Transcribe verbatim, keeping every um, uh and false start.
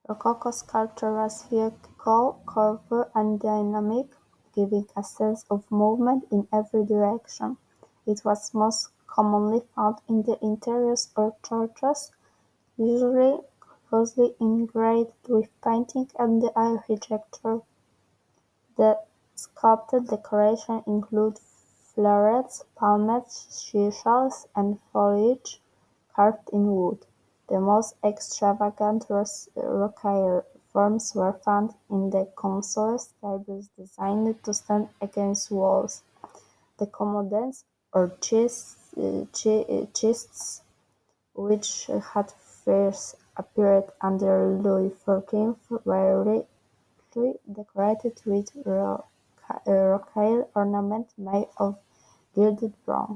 Rococo sculpture was vertical, curved, and dynamic, giving a sense of movement in every direction. It was most commonly found in the interiors of churches, usually closely integrated with painting and architecture. The sculpted decorations include florets, palms, seashells, and foliage carved in wood. The most extravagant rocaille forms were found in the consoles tables designed to stand against walls. The commodes, or chests, which had first appeared under Louis the fourteenth, were richly decorated with rocaille ornament made of gilded bronze.